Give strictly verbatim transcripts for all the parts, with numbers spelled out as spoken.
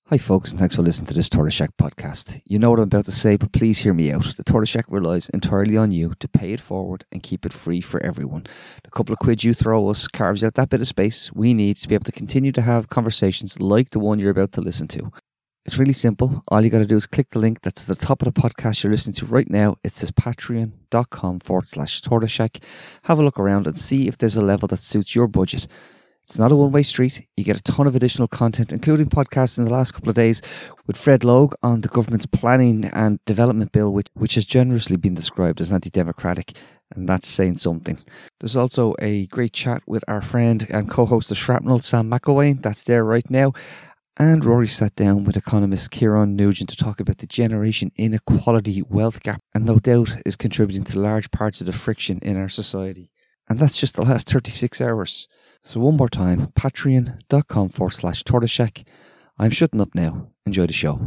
Hi folks, and thanks for listening to this Tortoise Shack podcast. You know what I'm about to say, but please hear me out. The Tortoise Shack relies entirely on you to pay it forward and keep it free for everyone. The couple of quid you throw us carves out that bit of space we need to be able to continue to have conversations like the one you're about to listen to. It's really simple. All you got to do is click the link that's at the top of the podcast you're listening to right now. It says patreon.com forward slash Tortoise Shack. Have a look around and see if there's a level that suits your budget. It's not a one-way street. You get a ton of additional content, including podcasts in the last couple of days with Fred Logue on the government's planning and development bill, which, which has generously been described as anti-democratic, and that's saying something. There's also a great chat with our friend and co-host of Shrapnel, Sam McElwain. That's there right now. And Rory sat down with economist Kieran Nugent to talk about the generation inequality wealth gap, and no doubt is contributing to large parts of the friction in our society. And that's just the last thirty-six hours. So one more time, patreon.com forward slash Tortoise Shack. I'm shutting up now. Enjoy the show.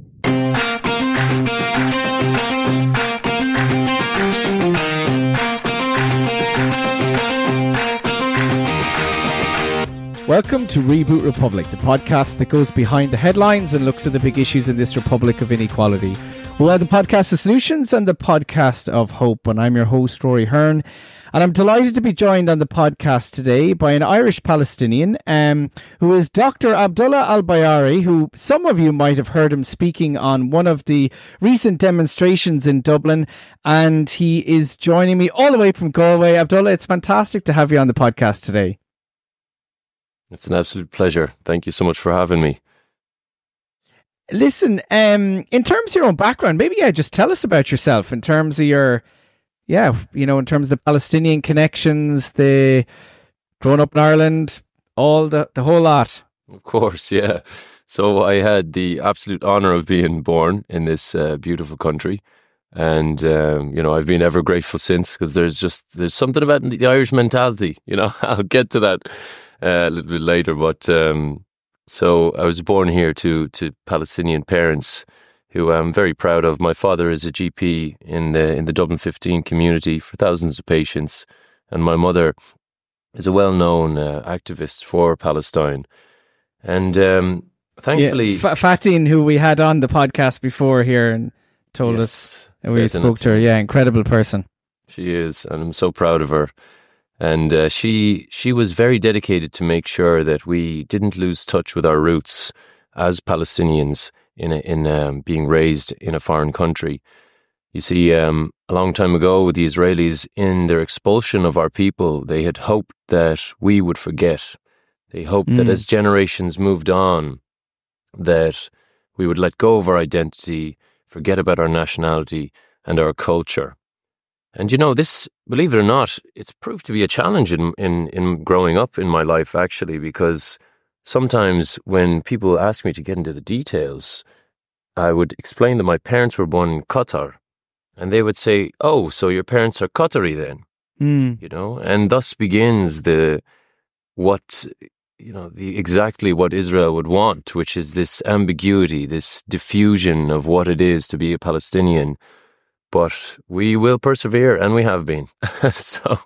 Welcome to Reboot Republic, the podcast that goes behind the headlines and looks at the big issues in this republic of inequality. We are the podcast of solutions and the podcast of hope, and I'm your host, Rory Hearn. And I'm delighted to be joined on the podcast today by an Irish Palestinian um, who is Doctor Abdullah Al-Bayari, who some of you might have heard him speaking on one of the recent demonstrations in Dublin. And he is joining me all the way from Galway. Abdullah, it's fantastic to have you on the podcast today. It's an absolute pleasure. Thank you so much for having me. Listen, um, in terms of your own background, maybe yeah, just tell us about yourself in terms of your... Yeah, you know, in terms of the Palestinian connections, the growing up in Ireland, all the, the whole lot. Of course, yeah. So I had the absolute honour of being born in this uh, beautiful country. And, um, you know, I've been ever grateful since because there's just, there's something about the Irish mentality, you know, I'll get to that uh, a little bit later. But um, so I was born here to, to Palestinian parents who I'm very proud of. My father is a G P in the in the Dublin fifteen community for thousands of patients, and my mother is a well-known uh, activist for Palestine. And um, thankfully... Yeah, F- Fatine, who we had on the podcast before here and told yes, us, and we spoke to her, yeah, incredible person. She is, and I'm so proud of her. And uh, she she was very dedicated to make sure that we didn't lose touch with our roots as Palestinians, in a, in um, being raised in a foreign country. You see, um, a long time ago with the Israelis, in their expulsion of our people, they had hoped that we would forget. They hoped mm. that as generations moved on, that we would let go of our identity, forget about our nationality and our culture. And you know, this, believe it or not, it's proved to be a challenge in, in, in growing up in my life, actually, because sometimes when people ask me to get into the details, I would explain that my parents were born in Qatar, and they would say, "Oh, so your parents are Qatari then?" Mm. You know, and thus begins the what you know the exactly what Israel would want, which is this ambiguity, this diffusion of what it is to be a Palestinian. But we will persevere, and we have been. so,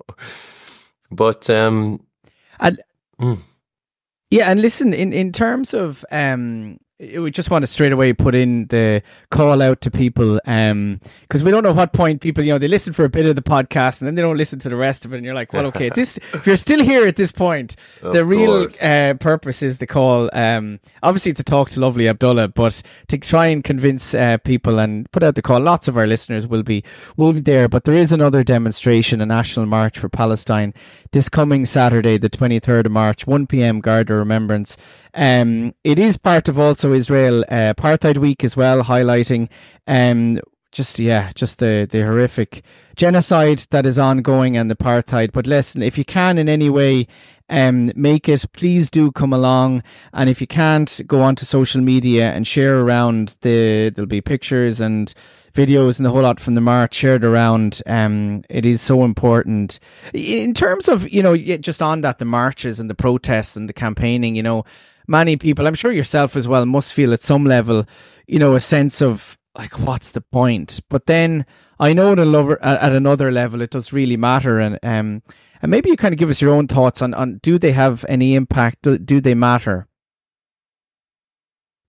but um, and. Mm. Yeah, and listen, in, in terms of, um, we just want to straight away put in the call out to people, um, because we don't know what point people, you know, they listen for a bit of the podcast and then they don't listen to the rest of it, and you're like, well, okay, this if you're still here at this point, of the real uh, course. purpose is the call, um, obviously to talk to lovely Abdullah, but to try and convince uh, people and put out the call. Lots of our listeners will be will be there, but there is another demonstration, a national march for Palestine, this coming Saturday, the twenty-third of March, one p.m. Garda Remembrance. Um, it is part of also Israel uh, Apartheid Week as well, highlighting um, just yeah, just the, the horrific genocide that is ongoing and the apartheid. But listen, if you can in any way um, make it, please do come along. And if you can't, go onto social media and share around. The there'll be pictures and videos and the whole lot from the march shared around. Um, it is so important in terms of, you know, just on that, the marches and the protests and the campaigning, you know, many people, I'm sure yourself as well, must feel at some level, you know, a sense of like, what's the point? But then I know at, a lover, at another level, it does really matter. And um, and maybe you kind of give us your own thoughts on, on do they have any impact? Do, do they matter?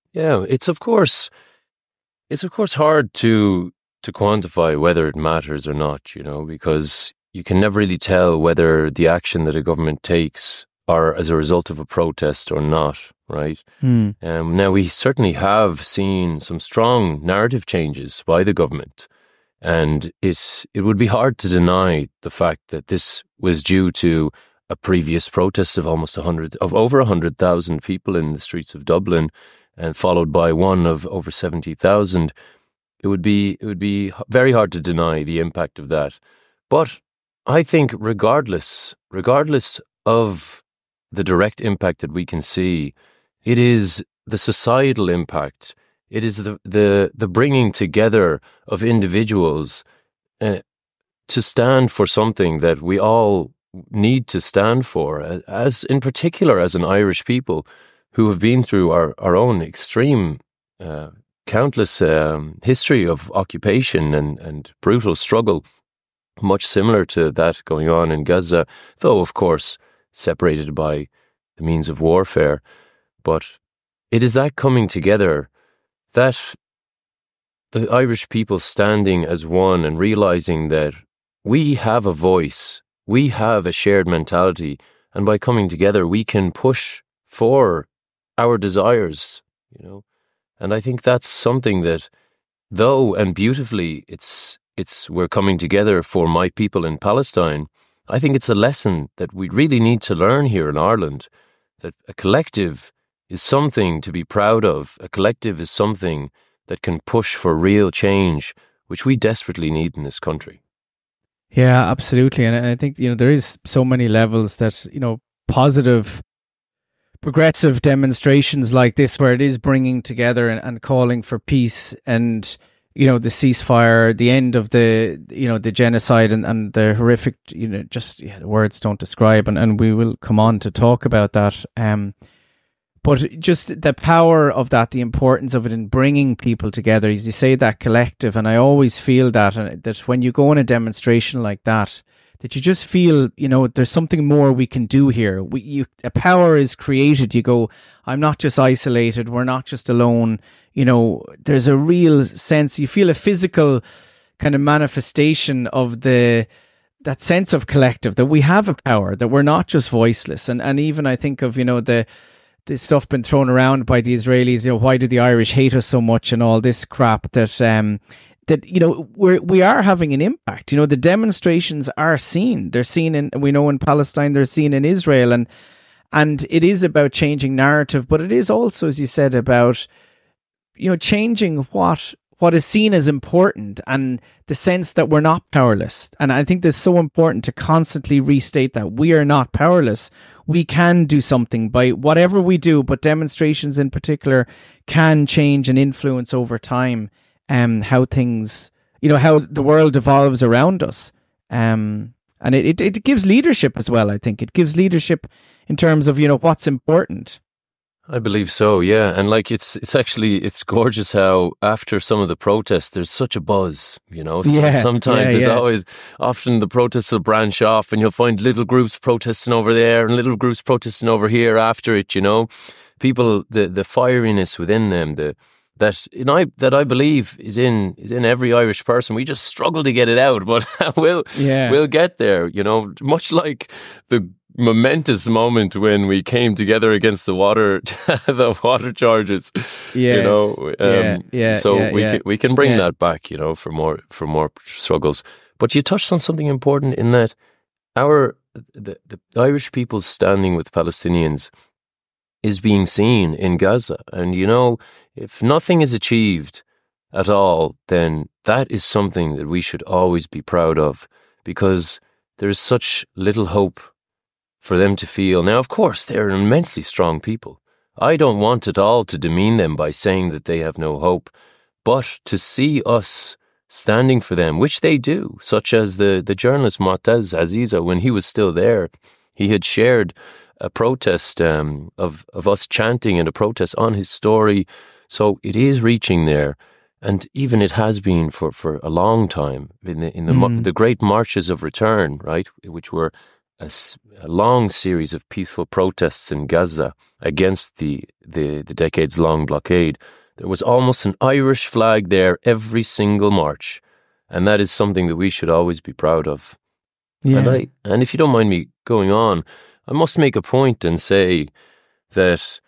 Yeah, it's of course, it's of course hard to to quantify whether it matters or not, you know, because you can never really tell whether the action that a government takes are as a result of a protest or not, right? Mm. Um, now, we certainly have seen some strong narrative changes by the government, and it's, it would be hard to deny the fact that this was due to a previous protest of almost a hundred, of over one hundred thousand people in the streets of Dublin, and followed by one of over seventy thousand. It would be it would be very hard to deny the impact of that. But I think regardless regardless of the direct impact that we can see, it is the societal impact. It is the the, the bringing together of individuals uh, to stand for something that we all need to stand for, as in particular as an Irish people who have been through our, our own extreme uh, countless um, history of occupation and, and brutal struggle, much similar to that going on in Gaza, though, of course, separated by the means of warfare. But it is that coming together, that the Irish people standing as one and realising that we have a voice, we have a shared mentality, and by coming together we can push for our desires, you know. And I think that's something that, though and beautifully, it's it's we're coming together for my people in Palestine, I think it's a lesson that we really need to learn here in Ireland, that a collective is something to be proud of. A collective is something that can push for real change, which we desperately need in this country. Yeah, absolutely. And I think, you know, there is so many levels that, you know, positive progressive demonstrations like this, where it is bringing together and, and calling for peace and, you know, the ceasefire, the end of the, you know, the genocide and, and the horrific, you know, just yeah, the words don't describe, and, and we will come on to talk about that. Um, but just the power of that, the importance of it in bringing people together, as you say, that collective. And I always feel that, uh, that when you go on a demonstration like that, that you just feel, you know, there's something more we can do here. We, you, a power is created. You go, I'm not just isolated. We're not just alone. You know, there's a real sense. You feel a physical kind of manifestation of the that sense of collective, that we have a power, that we're not just voiceless. And and even I think of, you know, the the stuff been thrown around by the Israelis. You know, why do the Irish hate us so much and all this crap that. Um, that, you know, we're, we are having an impact. You know, the demonstrations are seen. They're seen in, we know in Palestine, they're seen in Israel. And and it is about changing narrative, but it is also, as you said, about, you know, changing what what is seen as important and the sense that we're not powerless. And I think it's so important to constantly restate that we are not powerless. We can do something by whatever we do, but demonstrations in particular can change and influence over time. Um, how things, you know, how the world evolves around us. Um, and it, it, it gives leadership as well, I think. It gives leadership in terms of, you know, what's important. I believe so, yeah. And like, it's it's actually, it's gorgeous how after some of the protests, there's such a buzz, you know. So yeah, sometimes yeah, there's yeah. always, often the protests will branch off and you'll find little groups protesting over there and little groups protesting over here after it, you know. People, the, the fieriness within them, the that you know, I, that I believe is in is in every Irish person. We just struggle to get it out, but we'll yeah. we'll get there. You know, much like the momentous moment when we came together against the water the water charges. Yes. You know, um, yeah, yeah, so yeah, we yeah. can we can bring yeah. that back. You know, for more for more struggles. But you touched on something important in that our the, the Irish people standing with Palestinians is being seen in Gaza. And, you know, if nothing is achieved at all, then that is something that we should always be proud of, because there's such little hope for them to feel. Now, of course, they're immensely strong people. I don't want at all to demean them by saying that they have no hope, but to see us standing for them, which they do, such as the, the journalist Moataz Aziza, when he was still there, he had shared a protest um, of, of us chanting in a protest on his story. So it is reaching there. And even it has been for, for a long time in the, in the, Mm. the great marches of return, right, which were a, a long series of peaceful protests in Gaza against the, the, the decades-long blockade, there was almost an Irish flag there every single march. And that is something that we should always be proud of. Yeah. And, I, and if you don't mind me going on, I must make a point and say that,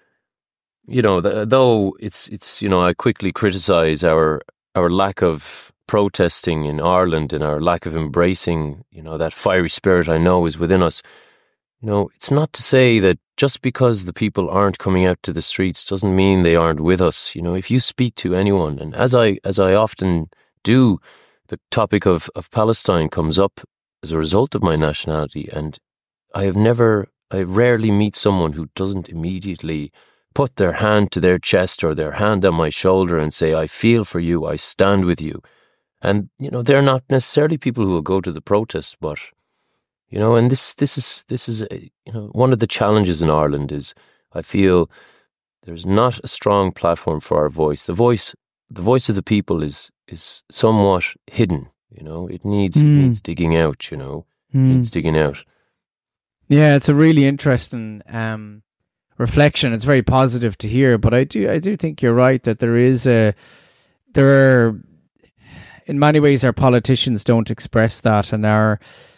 you know, the, though it's, it's, you know, I quickly criticize our, our lack of protesting in Ireland and our lack of embracing, you know, that fiery spirit I know is within us. You know, it's not to say that just because the people aren't coming out to the streets doesn't mean they aren't with us. You know, if you speak to anyone, and as I, as I often do, the topic of, of Palestine comes up as a result of my nationality, and I have never, I rarely meet someone who doesn't immediately put their hand to their chest or their hand on my shoulder and say, I feel for you, I stand with you. And, you know, they're not necessarily people who will go to the protest, but, you know, and this, this is, this is, a, you know, one of the challenges in Ireland is I feel there's not a strong platform for our voice. The voice, the voice of the people is, is somewhat hidden, you know, it needs, mm. it needs digging out, you know, mm. needs digging out. Yeah, it's a really interesting um, reflection. It's very positive to hear, but I do, I do think you're right that there is a, there are, in many ways, our politicians don't express that, and our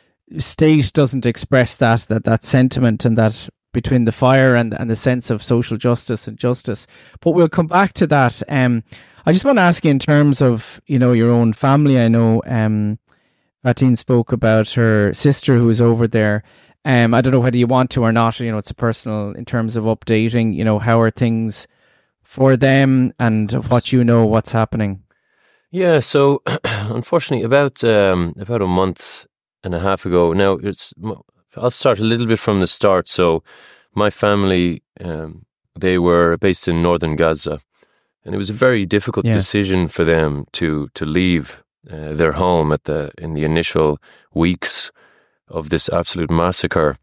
state doesn't express that, that, that sentiment and that between the fire and, and the sense of social justice and justice. But we'll come back to that. Um, I just want to ask you in terms of, you know, your own family. I know um, Fatine spoke about her sister who was over there. Um, I don't know whether you want to or not. You know, it's a personal in terms of updating, you know, how are things for them and of what you know, what's happening. Yeah, so unfortunately, about um, about a month and a half ago, now it's, I'll start a little bit from the start. So my family, um, they were based in northern Gaza, and it was a very difficult yeah. decision for them to to leave uh, their home at the in the initial weeks of this absolute massacre,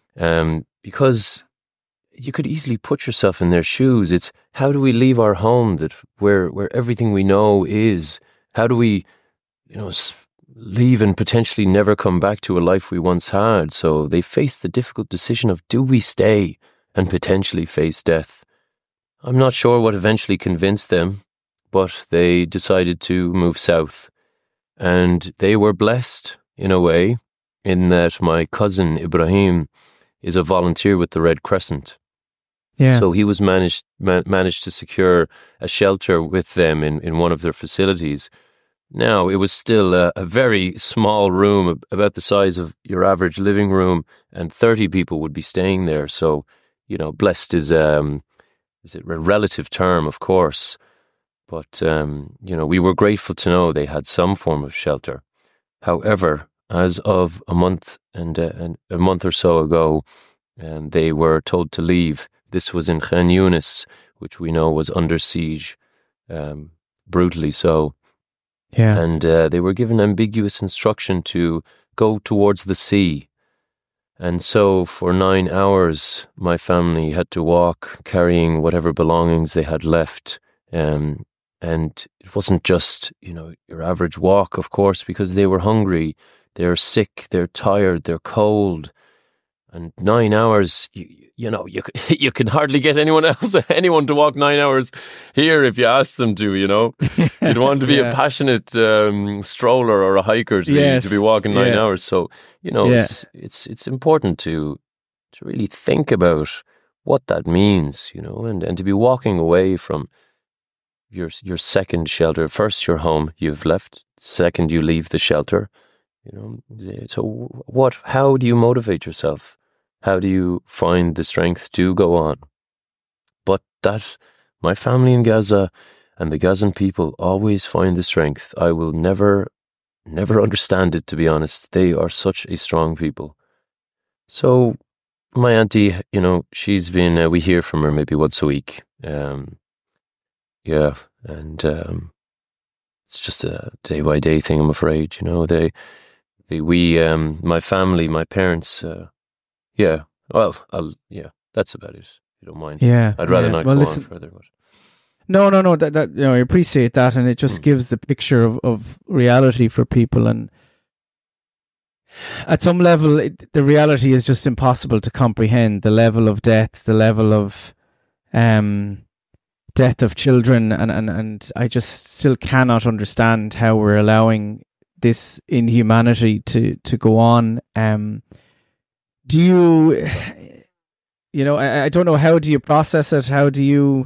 um, because you could easily put yourself in their shoes. It's, how do we leave our home that where where everything we know is? How do we, you know, leave and potentially never come back to a life we once had? So they faced the difficult decision of, do we stay and potentially face death? I'm not sure what eventually convinced them, but they decided to move south, and they were blessed in a way in that my cousin Ibrahim is a volunteer with the Red Crescent. Yeah. So he was managed ma- managed to secure a shelter with them in, in one of their facilities. Now, it was still a, a very small room, about the size of your average living room, and thirty people would be staying there. So, you know, blessed is, um, is it a relative term, of course. But, um, you know, we were grateful to know they had some form of shelter. However, as of a month and, uh, and a month or so ago, um, they were told to leave. This was in Khan Yunis, which we know was under siege, um, brutally so. Yeah. And uh, they were given ambiguous instruction to go towards the sea. And so for nine hours, my family had to walk, carrying whatever belongings they had left. Um, and it wasn't just, you know, your average walk, of course, because they were hungry, they're sick, they're tired, they're cold. And nine hours, you, you know, you you can hardly get anyone else, anyone to walk nine hours here if you ask them to, you know. You'd want to be yeah. a passionate um, stroller or a hiker to, yes. be, to be walking nine yeah. hours. So, you know, yeah. it's it's it's important to to really think about what that means, you know, and, and to be walking away from your your second shelter. First, your home you've left. Second, you leave the shelter. You know, so what? How do you motivate yourself? How do you find the strength to go on? But that, my family in Gaza and the Gazan people always find the strength. I will never, never understand it, to be honest. They are such a strong people. So my auntie, you know, she's been, uh, we hear from her maybe once a week. Um, yeah, and um, it's just a day-by-day thing, I'm afraid. You know, they, they we, um, my family, my parents... Uh, Yeah, well, I'll, yeah, that's about it. If you don't mind. Yeah, I'd rather yeah. not well, go listen, on further. But. No, no, no. That, that you know, I appreciate that, and it just mm. gives the picture of, of reality for people. And At some level, it, the reality is just impossible to comprehend. The level of death, the level of um, death of children, and, and, and I just still cannot understand how we're allowing this inhumanity to, to go on. Um, do you, you know, I, I don't know, how do you process it? How do you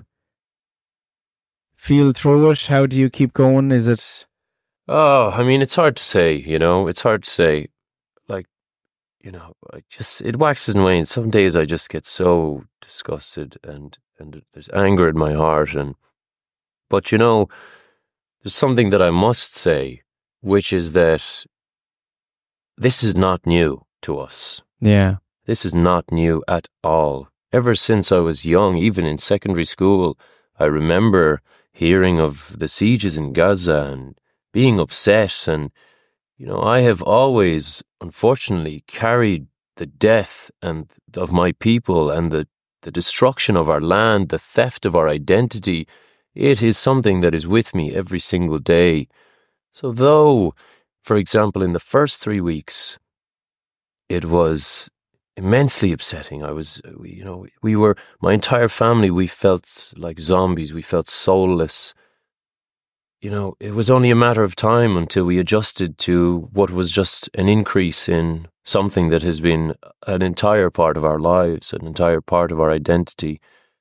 feel through it? How do you keep going? Is it... Oh, I mean, it's hard to say, you know, it's hard to say. Like, you know, I just, it waxes and wanes. Some days I just get so disgusted and, and there's anger in my heart. And, but, you know, there's something that I must say, which is that this is not new to us. Yeah. This is not new at all. Ever since I was young, even in secondary school, I remember hearing of the sieges in Gaza and being upset. And, you know, I have always, unfortunately, carried the death and of my people and the, the destruction of our land, the theft of our identity. It is something that is with me every single day. So though, for example, in the first three weeks, it was immensely upsetting. I was, you know, we were, my entire family, we felt like zombies. We felt soulless. You know, it was only a matter of time until we adjusted to what was just an increase in something that has been an entire part of our lives, an entire part of our identity.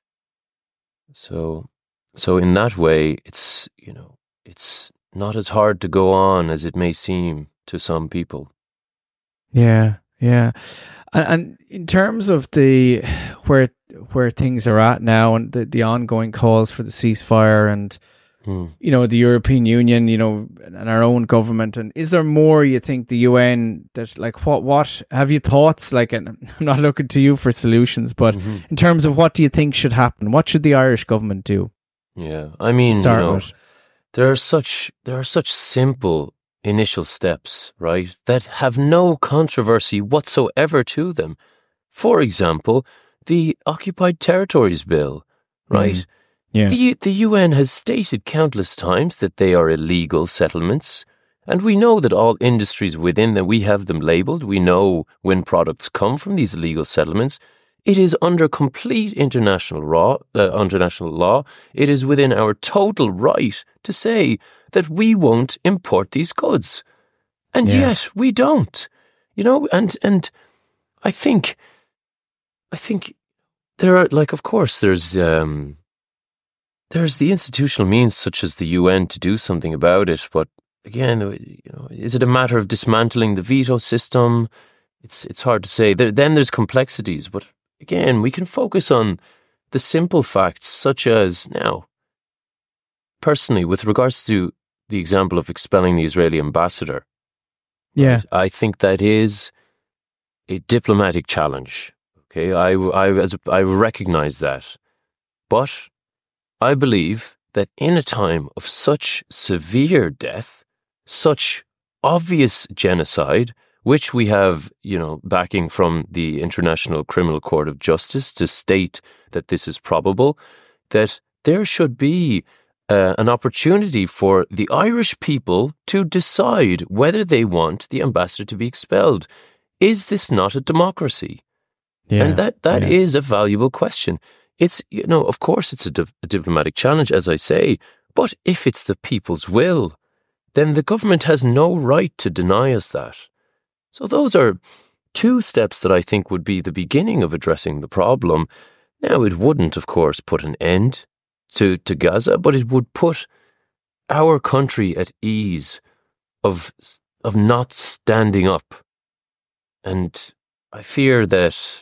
So, so in that way, it's, you know, it's not as hard to go on as it may seem to some people. Yeah, yeah. And, and in terms of the where where things are at now and the, the ongoing calls for the ceasefire and Mm. you know, the European Union, you know, and our own government. And is there more, you think, the U N that, like, what, what have you thoughts, like, and I'm not looking to you for solutions, but mm-hmm. in terms of what do you think should happen? What should the Irish government do? Yeah, I mean, Start you know, with. there are such, there are such simple initial steps, right, that have no controversy whatsoever to them. For example, the Occupied Territories Bill, right? Mm. Yeah. The, the U N has stated countless times that they are illegal settlements, and we know that all industries within them, we have them labelled. We know when products come from these illegal settlements. It is under complete international law, uh, international law. It is within our total right to say that we won't import these goods, and yeah. yet we don't. You know, and and I think, I think there are, like, of course, there's. Um, There's the institutional means such as the U N to do something about it, but again, you know, is it a matter of dismantling the veto system? It's it's hard to say. There, then there's complexities, but again, we can focus on the simple facts, such as now, personally, with regards to the example of expelling the Israeli ambassador. Yeah, I think that is a diplomatic challenge. Okay, I I as a, I recognize that, but I believe that in a time of such severe death, such obvious genocide, which we have, you know, backing from the International Criminal Court of Justice to state that this is probable, that there should be uh, an opportunity for the Irish people to decide whether they want the ambassador to be expelled. Is this not a democracy? Yeah, and that, that yeah. is a valuable question. It's, you know, of course it's a, di- a diplomatic challenge, as I say, but if it's the people's will, then the government has no right to deny us that. So those are two steps that I think would be the beginning of addressing the problem. Now, it wouldn't, of course, put an end to, to Gaza, but it would put our country at ease of, of not standing up. And I fear that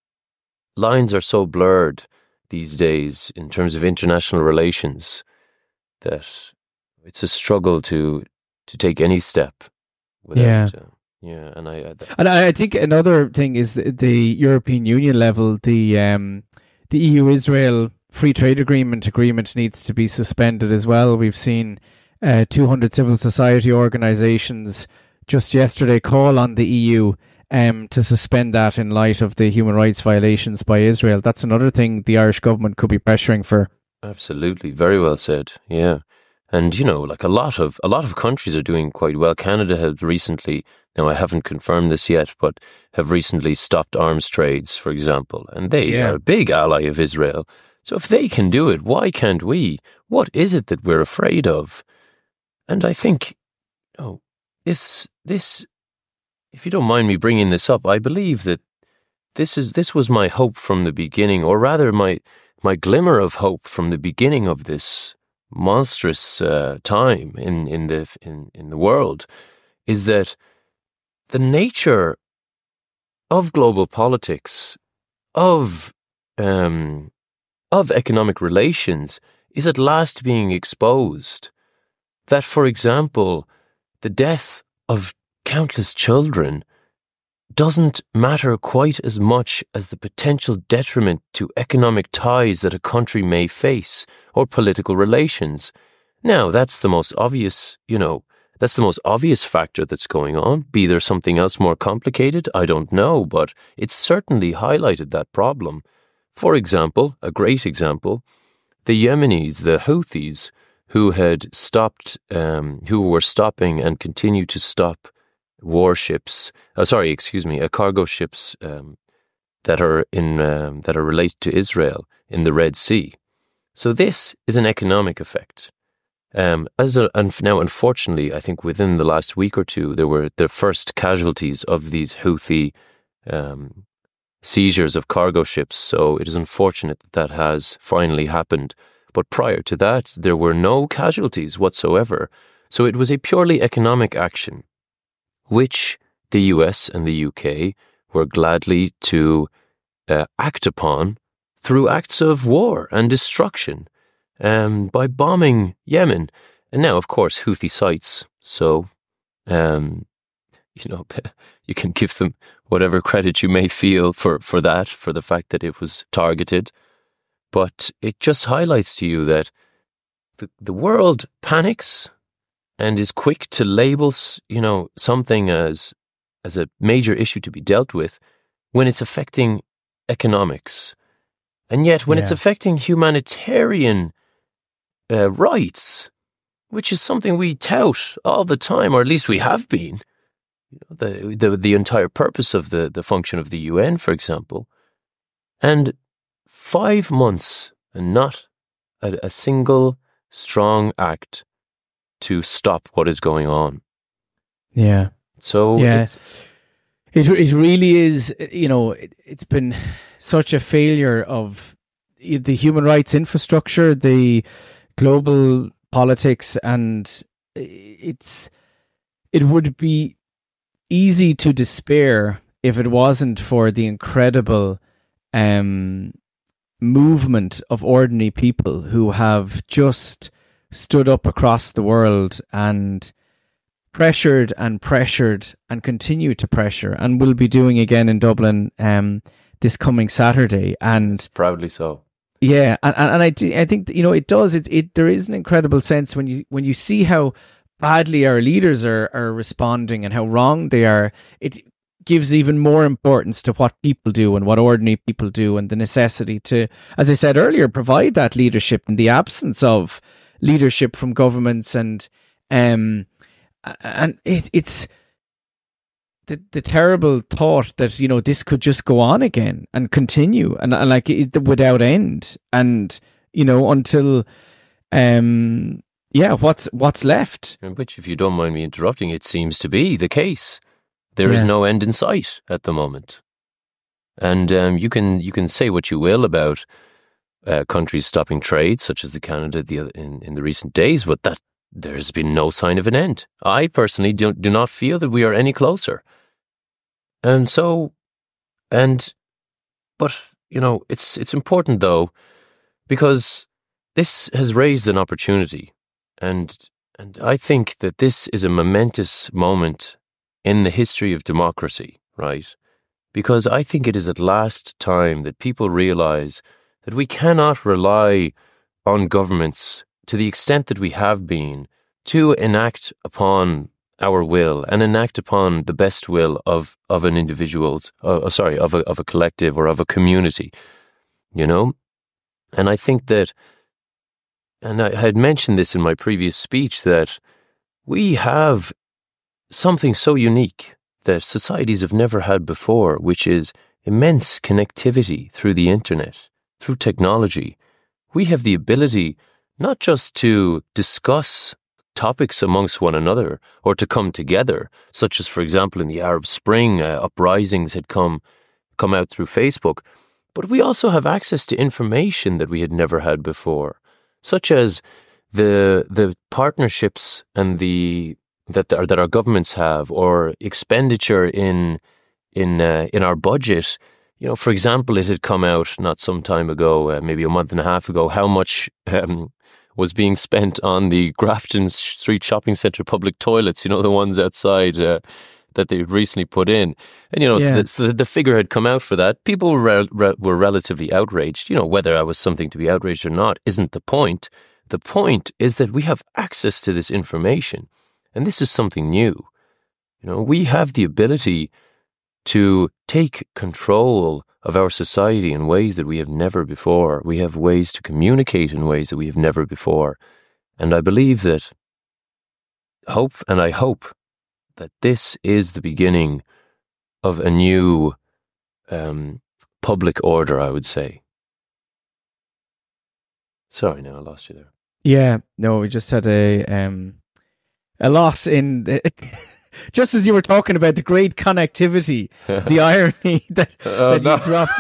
lines are so blurred these days in terms of international relations that it's a struggle to to take any step without yeah uh, yeah and I, I th- and I think another thing is the, the European Union level, the um the E U Israel free trade agreement agreement needs to be suspended as well. We've seen uh, two hundred civil society organizations just yesterday call on the E U Um, to suspend that in light of the human rights violations by Israel. That's another thing the Irish government could be pressuring for. Absolutely, very well said. Yeah, and you know, like a lot of a lot of countries are doing quite well. Canada has recently now I haven't confirmed this yet, but have recently stopped arms trades, for example, and they Yeah. are a big ally of Israel. So if they can do it, why can't we? What is it that we're afraid of? And I think, you know, this, this, if you don't mind me bringing this up, I believe that this is this was my hope from the beginning, or rather my my glimmer of hope from the beginning of this monstrous uh, time in in the in, in the world, is that the nature of global politics, of um, of economic relations, is at last being exposed. That, for example, the death of countless children doesn't matter quite as much as the potential detriment to economic ties that a country may face, or political relations. Now, that's the most obvious, you know, that's the most obvious factor that's going on. Be there something else more complicated? I don't know, but it's certainly highlighted that problem. For example, a great example, the Yemenis, the Houthis, who had stopped, um, who were stopping and continue to stop warships, uh, sorry, excuse me, uh, cargo ships um, that are in um, that are related to Israel in the Red Sea. So this is an economic effect. Um, as a, and now, unfortunately, I think within the last week or two, there were the first casualties of these Houthi um, seizures of cargo ships. So it is unfortunate that that has finally happened. But prior to that, there were no casualties whatsoever. So it was a purely economic action, which the U S and the U K were gladly to uh, act upon through acts of war and destruction um, by bombing Yemen. And now, of course, Houthi sites. So, um, you know, you can give them whatever credit you may feel for, for that, for the fact that it was targeted. But it just highlights to you that the, the world panics and is quick to label, you know, something as as a major issue to be dealt with when it's affecting economics. And yet when yeah. it's affecting humanitarian uh, rights, which is something we tout all the time, or at least we have been, you know, the, the, the entire purpose of the, the function of the U N, for example, and five months and not a, a single strong act to stop what is going on. Yeah. So yeah, it's, it it really is. You know, it, it's been such a failure of the human rights infrastructure, the global politics, and it's it would be easy to despair if it wasn't for the incredible um, movement of ordinary people who have just stood up across the world and pressured and pressured and continue to pressure, and will be doing again in Dublin um, this coming Saturday. And proudly so. Yeah, and and, and I, I think, you know, it does. It it there is an incredible sense when you when you see how badly our leaders are are responding and how wrong they are. It gives even more importance to what people do and what ordinary people do, and the necessity to, as I said earlier, provide that leadership in the absence of leadership from governments. And um and it, it's the the terrible thought that, you know, this could just go on again and continue and, and like it, without end, and, you know, until um yeah what's what's left, which, if you don't mind me interrupting, it seems to be the case. There yeah. is no end in sight at the moment. And um, you can you can say what you will about uh, countries stopping trade, such as the Canada the, in, in the recent days, but that there's been no sign of an end. I personally do, do not feel that we are any closer. And so, and, but, you know, it's it's important, though, because this has raised an opportunity. And and I think that this is a momentous moment in the history of democracy, right? Because I think it is at last time that people realize that we cannot rely on governments to the extent that we have been to enact upon our will and enact upon the best will of, of an individual's, uh, sorry, of a, of a collective or of a community, you know? And I think that, and I had mentioned this in my previous speech, that we have something so unique that societies have never had before, which is immense connectivity through the internet, through technology. We have the ability not just to discuss topics amongst one another or to come together, such as, for example, in the Arab Spring, uh, uprisings had come come out through Facebook, but we also have access to information that we had never had before, such as the the partnerships and the that the, that our governments have, or expenditure in in uh, in our budget. You know, for example, it had come out not some time ago, uh, maybe a month and a half ago, how much um, was being spent on the Grafton Street Shopping Centre public toilets, you know, the ones outside uh, that they recently put in. And, you know, yeah. so, the, so the figure had come out for that. People were, re- were relatively outraged. You know, whether I was something to be outraged or not isn't the point. The point is that we have access to this information. And this is something new. You know, we have the ability to take control of our society in ways that we have never before. We have ways to communicate in ways that we have never before. And I believe that, hope, and I hope that this is the beginning of a new um, public order, I would say. Sorry, now I lost you there. Yeah, no, we just had a um, a loss in the... Just as you were talking about the great connectivity, the irony that, oh, that no. you dropped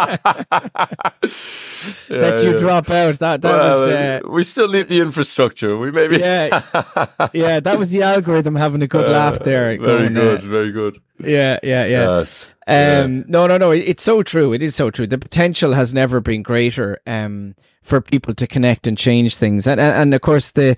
yeah, that you yeah. drop out. That that well, was uh, we still need the infrastructure. We maybe yeah yeah. That was the algorithm having a good uh, laugh there. Very going, good, uh, very good. Yeah, yeah, yeah. Yes. Um, yeah. No, no, no. It's so true. It is so true. The potential has never been greater um, for people to connect and change things, and and, and of course the.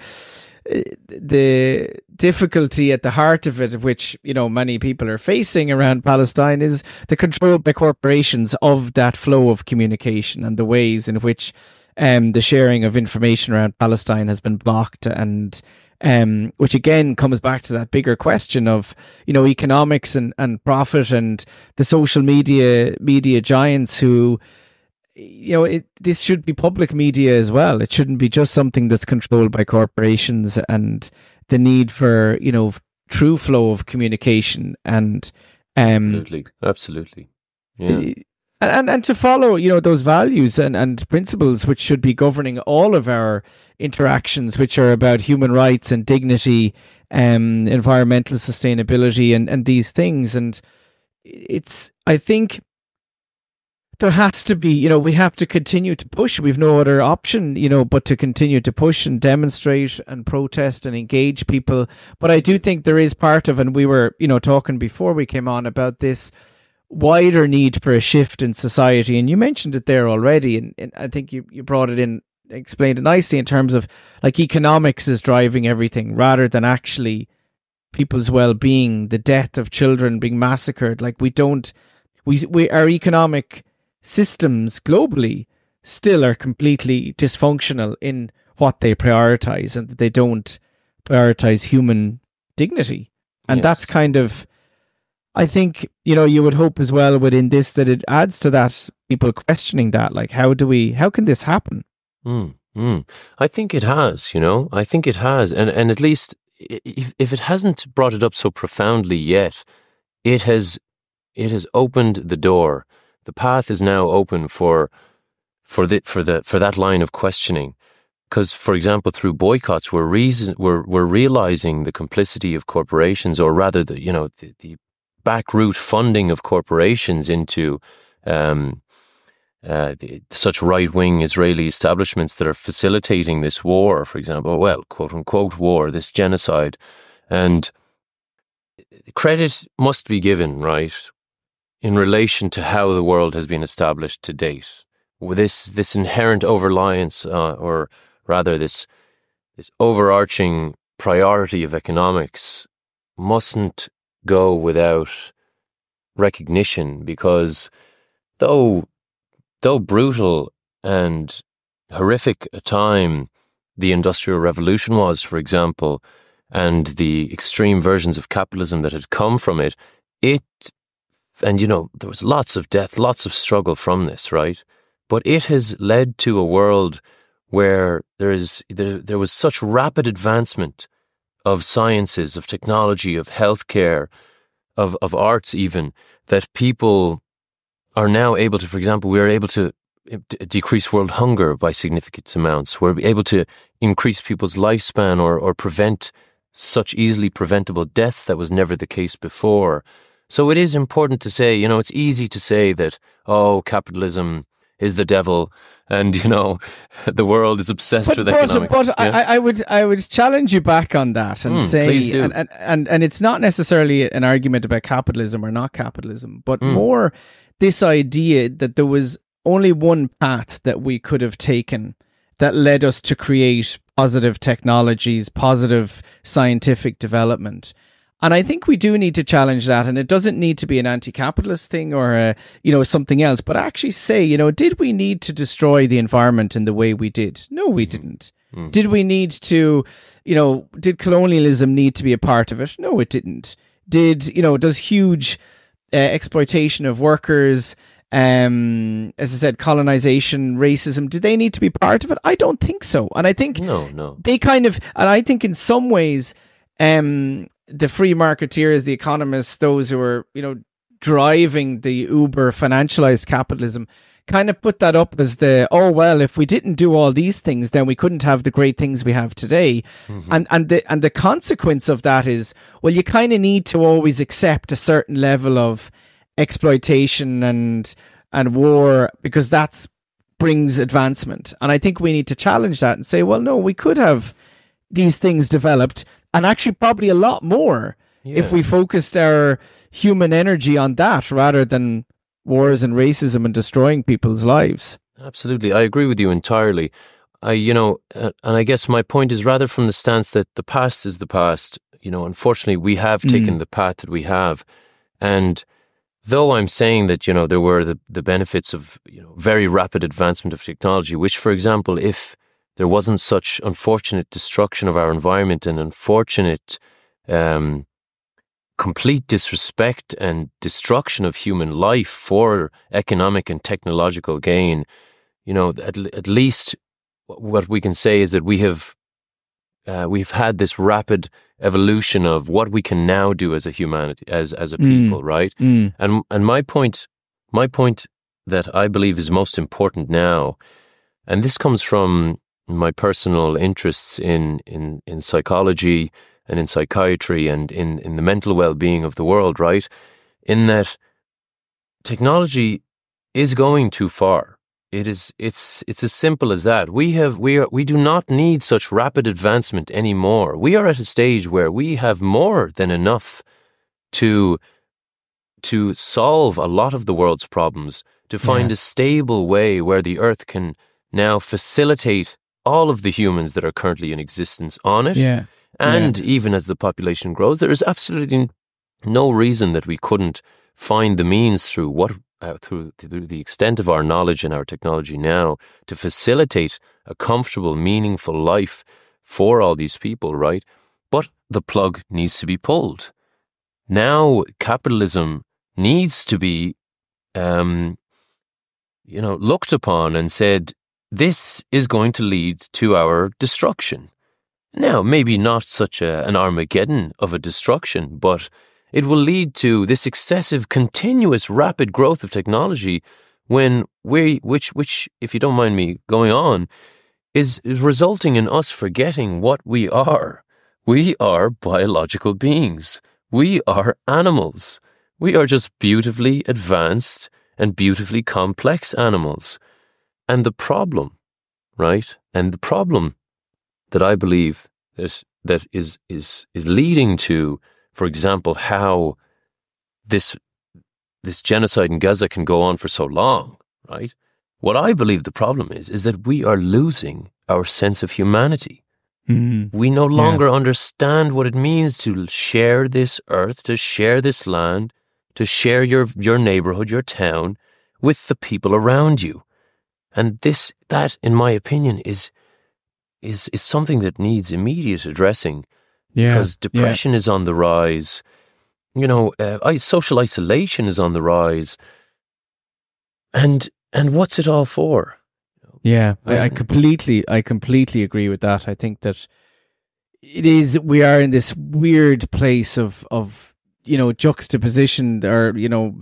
the difficulty at the heart of it, which, you know, many people are facing around Palestine, is the control by corporations of that flow of communication and the ways in which um, the sharing of information around Palestine has been blocked, and um, which again comes back to that bigger question of, you know, economics and, and profit, and the social media media giants who, you know, it, this should be public media as well. It shouldn't be just something that's controlled by corporations, and the need for, you know, true flow of communication and um, absolutely, absolutely, yeah, and and to follow, you know, those values and, and principles which should be governing all of our interactions, which are about human rights and dignity, um, environmental sustainability, and and these things. And it's, I think, there has to be, you know, we have to continue to push. We've no other option, you know, but to continue to push and demonstrate and protest and engage people. But I do think there is part of, and we were, you know, talking before we came on about this wider need for a shift in society. And you mentioned it there already. And, and I think you, you brought it in, explained it nicely in terms of like economics is driving everything rather than actually people's well-being, the death of children being massacred. Like we don't, we, we, our economic systems globally still are completely dysfunctional in what they prioritize, and that they don't prioritize human dignity. And yes. That's kind of, I think, you know, you would hope as well within this that it adds to that, people questioning that, like, how do we, how can this happen? Mm, mm. I think it has, you know, I think it has. And, and at least if, if it hasn't brought it up so profoundly yet, it has, it has opened the door. The path is now open for for the for the for that line of questioning, because, for example, through boycotts, we're reason we're we're realizing the complicity of corporations, or rather, the you know the, the back route funding of corporations into um, uh, the, such right wing Israeli establishments that are facilitating this war, for example, well, quote unquote war, this genocide, and credit must be given, right, in relation to how the world has been established to date. With this this inherent over-reliance, uh, or rather this this overarching priority of economics mustn't go without recognition, because though though brutal and horrific a time the Industrial Revolution was, for example, and the extreme versions of capitalism that had come from it, it And, you know, there was lots of death, lots of struggle from this, right? But it has led to a world where there is there, there was such rapid advancement of sciences, of technology, of healthcare, of, of arts even, that people are now able to, for example, we are able to decrease world hunger by significant amounts. We're able to increase people's lifespan or, or prevent such easily preventable deaths that was never the case before. So it is important to say, you know, it's easy to say that, oh, capitalism is the devil and, you know, the world is obsessed but, with but, economics. But yeah? I, I would I would challenge you back on that and mm, say, please do. And, and, and, and it's not necessarily an argument about capitalism or not capitalism, but mm. more this idea that there was only one path that we could have taken that led us to create positive technologies, positive scientific development. And I think we do need to challenge that. And it doesn't need to be an anti-capitalist thing or, a, you know, something else, but actually say, you know, did we need to destroy the environment in the way we did? No, we didn't. Mm. Did we need to, you know, did colonialism need to be a part of it? No, it didn't. Did, you know, does huge uh, exploitation of workers, um, as I said, colonization, racism, do they need to be part of it? I don't think so. And I think no, no. they kind of, and I think in some ways, um, the free marketeers, the economists, those who are, you know, driving the uber financialized capitalism, kind of put that up as the, oh, well, if we didn't do all these things, then we couldn't have the great things we have today. Mm-hmm. And and the and the consequence of that is, well, you kind of need to always accept a certain level of exploitation and and war, because that's brings advancement. And I think we need to challenge that and say, well, no, we could have these things developed, and actually probably a lot more yeah. if we focused our human energy on that rather than wars and racism and destroying people's lives. Absolutely. I agree with you entirely. I, you know, uh, and I guess my point is rather from the stance that the past is the past. You know, unfortunately, we have taken mm. the path that we have. And though I'm saying that, you know, there were the, the benefits of, you know, very rapid advancement of technology, which, for example, if there wasn't such unfortunate destruction of our environment and unfortunate um, complete disrespect and destruction of human life for economic and technological gain, you know, at, at least what we can say is that we have uh, we've had this rapid evolution of what we can now do as a humanity, as as a people, mm. right? Mm. And and my point, my point that I believe is most important now, and this comes from my personal interests in in in psychology and in psychiatry and in in the mental well-being of the world, right? In that technology is going too far. It is it's it's as simple as that. We have we are we do not need such rapid advancement anymore. We are at a stage where we have more than enough to to solve a lot of the world's problems, to find yeah. a stable way where the earth can now facilitate all of the humans that are currently in existence on it. Yeah. And yeah. even as the population grows, there is absolutely no reason that we couldn't find the means through what uh, through, through the extent of our knowledge and our technology now to facilitate a comfortable, meaningful life for all these people, right? But the plug needs to be pulled. Now capitalism needs to be, um, you know, looked upon and said, this is going to lead to our destruction. Now, maybe not such a, an Armageddon of a destruction, but it will lead to this excessive, continuous, rapid growth of technology when we, which, which, if you don't mind me going on, is, is resulting in us forgetting what we are. We are biological beings. We are animals. We are just beautifully advanced and beautifully complex animals. And the problem, right? And the problem that I believe that that is is is leading to, for example, how this this genocide in Gaza can go on for so long, right? What I believe the problem is is that we are losing our sense of humanity. Mm-hmm. We no longer yeah. understand what it means to share this earth, to share this land, to share your your neighborhood, your town with the people around you. And this, that, in my opinion, is is is something that needs immediate addressing. Yeah, because depression yeah. is on the rise. You know, uh, social isolation is on the rise. And and what's it all for? Yeah, I, I completely, I completely agree with that. I think that it is. We are in this weird place of of you know, juxtaposition or, you know,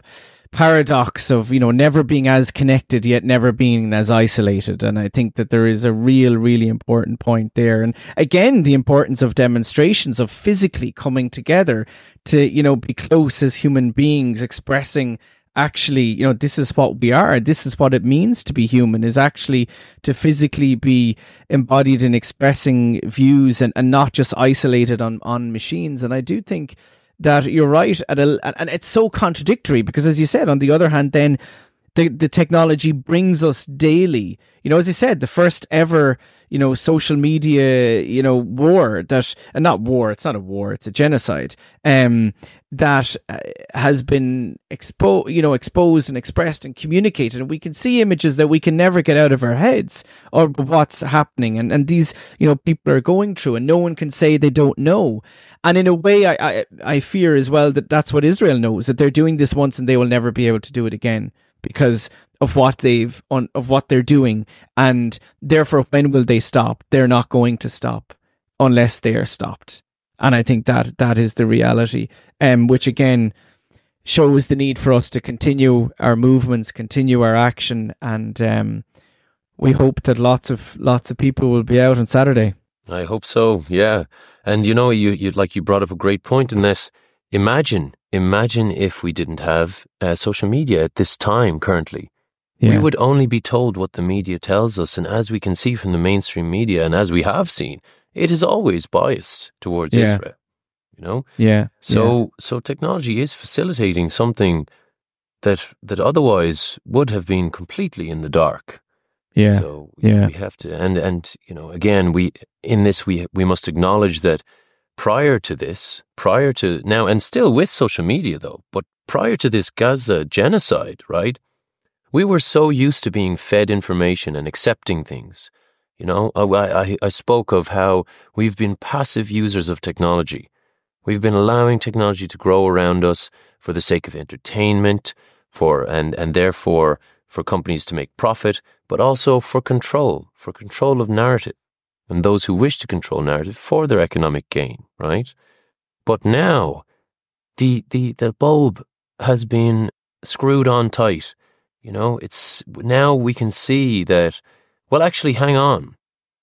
paradox of, you know, never being as connected yet never being as isolated. And I think that there is a real, really important point there. And again, the importance of demonstrations of physically coming together to, you know, be close as human beings, expressing actually, you know, this is what we are. This is what it means to be human, is actually to physically be embodied in expressing views and, and not just isolated on, on machines. And I do think that you're right, at a, and it's so contradictory because, as you said, on the other hand, then the, the technology brings us daily, you know, as I said, the first ever, you know, social media, you know, war that, and not war, it's not a war, it's a genocide, um, that has been exposed, you know, exposed and expressed and communicated. And we can see images that we can never get out of our heads or what's happening. And, and these, you know, people are going through and no one can say they don't know. And in a way, I, I, I fear as well that that's what Israel knows, that they're doing this once and they will never be able to do it again because of what they've, on, of what they're doing. And therefore, when will they stop? They're not going to stop unless they are stopped. And I think that that is the reality, um, which again shows the need for us to continue our movements, continue our action, and um, we hope that lots of lots of people will be out on Saturday. I hope so, yeah. And you know, you you like you brought up a great point in that. Imagine, imagine if we didn't have uh, social media at this time currently. Yeah. We would only be told what the media tells us, and as we can see from the mainstream media, and as we have seen, it is always biased towards yeah. Israel, you know? Yeah. So yeah. so technology is facilitating something that that otherwise would have been completely in the dark. Yeah. So yeah. we have to, and, and, you know, again, we, in this, we, we must acknowledge that prior to this, prior to now, and still with social media though, but prior to this Gaza genocide, right? We were so used to being fed information and accepting things. You know, I, I, I spoke of how we've been passive users of technology. We've been allowing technology to grow around us for the sake of entertainment, for and, and therefore for companies to make profit, but also for control, for control of narrative, and those who wish to control narrative for their economic gain, right? But now, the the the bulb has been screwed on tight. You know, it's now we can see that. Well, actually, hang on.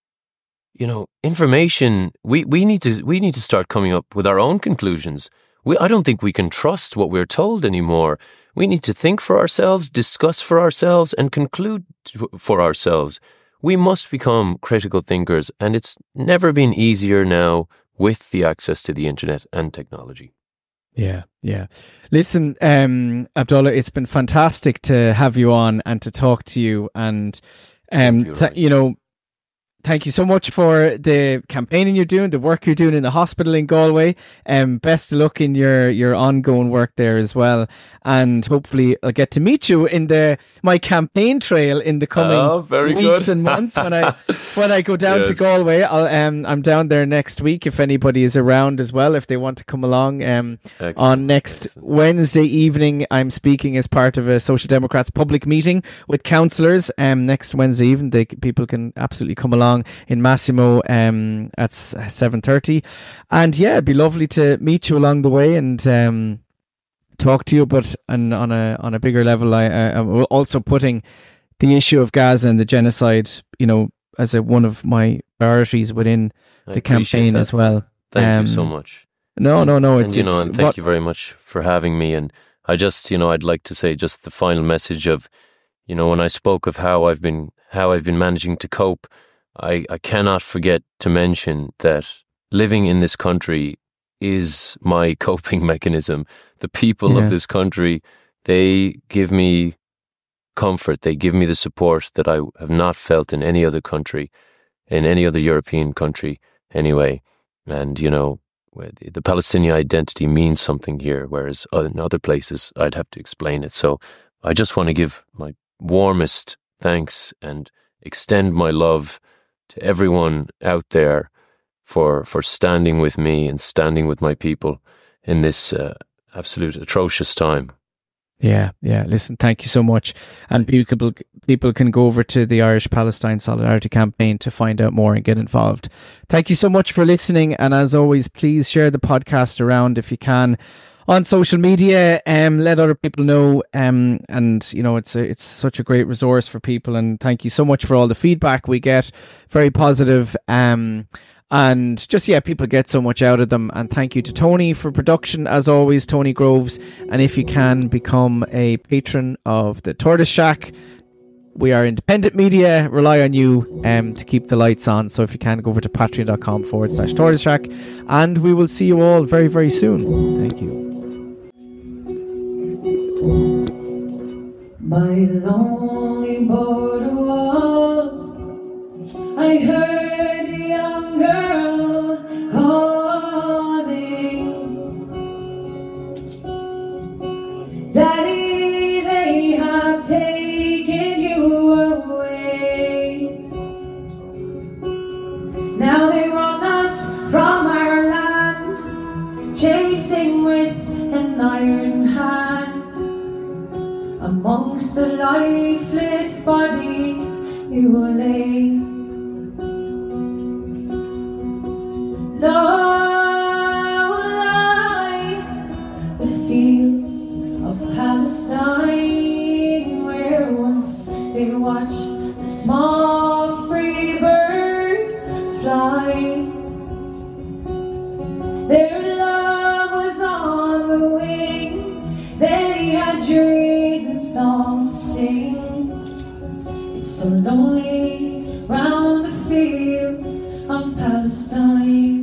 You know, information, we, we need to we need to start coming up with our own conclusions. We, I don't think we can trust what we're told anymore. We need to think for ourselves, discuss for ourselves, and conclude for ourselves. We must become critical thinkers, and it's never been easier now with the access to the internet and technology. Yeah, yeah. Listen, um, Abdullah, it's been fantastic to have you on and to talk to you, and Um, you, th- you know, thank you so much for the campaigning you're doing, the work you're doing in the hospital in Galway. Um, best of luck in your, your ongoing work there as well. And hopefully I'll get to meet you in the my campaign trail in the coming oh, very weeks good. and months when I when I go down yes. to Galway. I'll, um, I'm down there next week if anybody is around as well, if they want to come along. Um, on next Excellent. Wednesday evening, I'm speaking as part of a Social Democrats public meeting with councillors. Um, next Wednesday evening, they, people can absolutely come along in Massimo um, at seven thirty. And yeah, it'd be lovely to meet you along the way and um, talk to you, but and on a on a bigger level, I, I, I'm also putting the issue of Gaza and the genocide, you know, as a, one of my priorities within I the campaign that. as well. Thank um, you so much. No, no, no. It's and, you know, it's, and thank what, you very much for having me. And I just, you know, I'd like to say just the final message of, you know, when I spoke of how I've been how I've been managing to cope, I, I cannot forget to mention that living in this country is my coping mechanism. The people yeah. of this country, they give me comfort. They give me the support that I have not felt in any other country, in any other European country anyway. And, you know, the Palestinian identity means something here, whereas in other places I'd have to explain it. So I just want to give my warmest thanks and extend my love to everyone out there for for standing with me and standing with my people in this uh, absolute atrocious time. Yeah, yeah. Listen, thank you so much. And people people can go over to the Irish Palestine Solidarity Campaign to find out more and get involved. Thank you so much for listening. And as always, please share the podcast around if you can. on social media. Um, let other people know. Um, and you know, it's a, it's such a great resource for people. And thank you so much for all the feedback we get. Very positive. Um, and just yeah, people get so much out of them. And thank you to Tony for production, as always, Tony Groves. And if you can become a patron of the Tortoise Shack, we are independent media, rely on you um, to keep the lights on. So if you can, go over to patreon.com forward slash Tortoise Shack. And we will see you all very, very soon. Thank you. By the lonely border wall, I heard the young girl calling, Daddy, they have taken you away. Now they run us from our land, chasing with an iron hand. Amongst the lifeless bodies you lay. Low lie the fields of Palestine, where once they watched the small free birds fly. Their love was on the wing, they had dreams and songs to sing. It's so lonely round the fields of Palestine.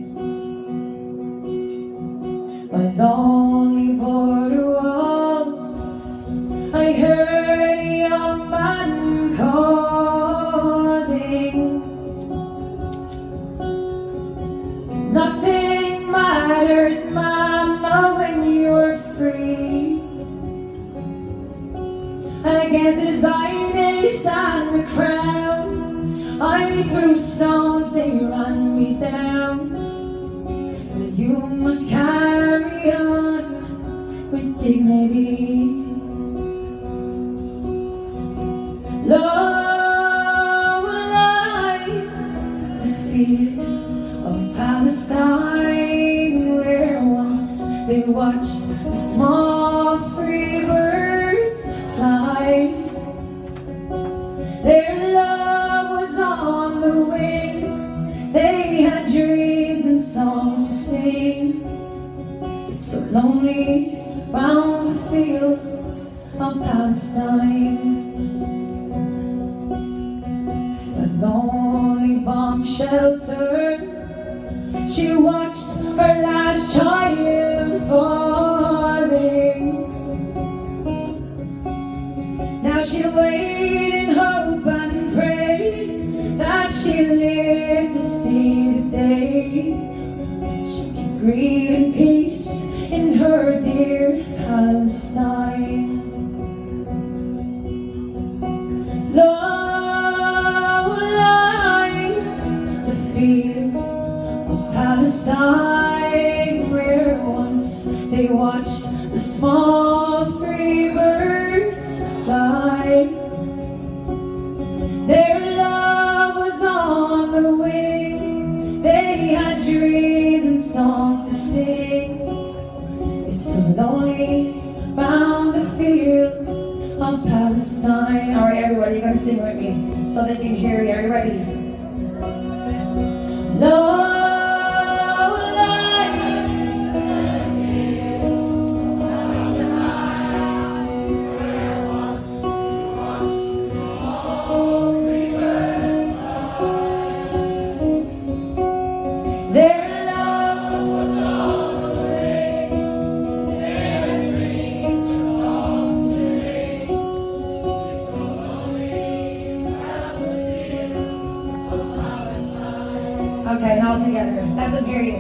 By lonely border walls, I heard a young man calling. Nothing matters, Mama, when you're free. Against the Zionists and the crown, I threw stones, they ran me down. But you must carry on with dignity. Low lie the fields of Palestine, where once they watched the small free birds fly. Their love was on the wing, they had dreams and songs to sing. It's so lonely round the fields of Palestine. A lonely bomb shelter, she watched her last child falling. Now she'll wait and hope and pray that she'll live to see the day she can grieve in peace in her dear Palestine. Low lie the fields of Palestine, where once they watched the small free birds fly. Their love was on the wing, they had dreams and songs to sing. It's so lonely round the fields of Palestine. All right, everybody, you gotta sing with me so they can hear you. Are you ready? Low Okay, now all together. Let them hear you.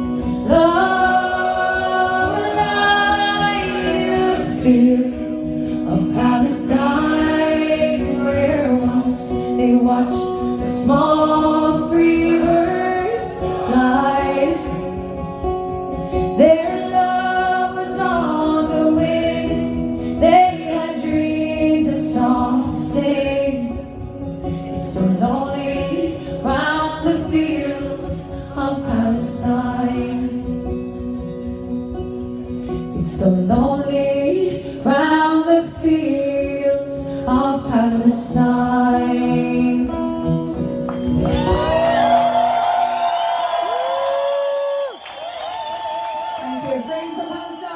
Low lie the fields of Palestine, where once they watched the small free birds fly. Their love was on the wing, they had dreams and songs to sing. It's so lonely round the fields of Palestine. Thank you. Friends of Palestine.